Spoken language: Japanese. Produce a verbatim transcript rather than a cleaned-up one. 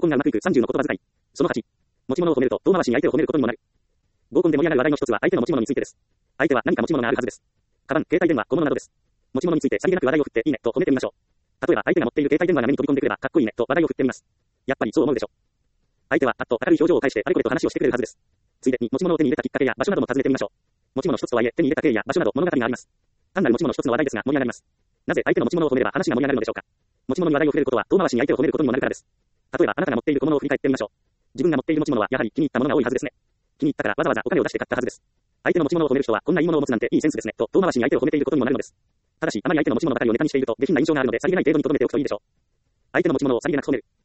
がうまくいくさんじゅうの言葉遣い。そのはち。持ち物を褒めると遠回しに相手を褒めることにもなる。合コンで盛り上がる話題の一つは相手の持ち物についてです。相手は何か持ち物があるはずです。カバン、携帯電話、小物などです。持ち物についてさりげなく話題を振っていいねと褒めてみましょう。例えば相手が持っている携帯電話が目に飛び込んでくればかっこいいねと話題を振ってみます。やっぱりそう思うでしょ。相手はパッと明るい表情を返してあれこれと話をしてくれるはずです。ついでに持ち物を手に入れたきっかけや場所なども尋ねてみましょう。持ち物一つとはいえ手に入れた経緯や場所など物語があります。単なる持ち物一つの話題ですが盛り上がります。なぜ相手の持ち物を褒めれば話が盛り上がるのでしょうか。持ち物に話題を触れることは遠回しに相手を褒めることにもなるからです。例えばあなたが持っている小物を振り返ってみましょう。自分が持っている持ち物はやはり気に入ったものが多いはずですね。気に入ったからわざわざお金を出して買ったはずです。相手の持ち物を褒める人はこんないいものを持つなんていいセンスですねと遠回しに相手を褒めていることにもなるのです。ただしあまり相手の持ち物ばかりをネタにしていると下品な印象があるのでさりげない程度に留めておくといいでしょう。相手の持ち物をさりげなく褒める。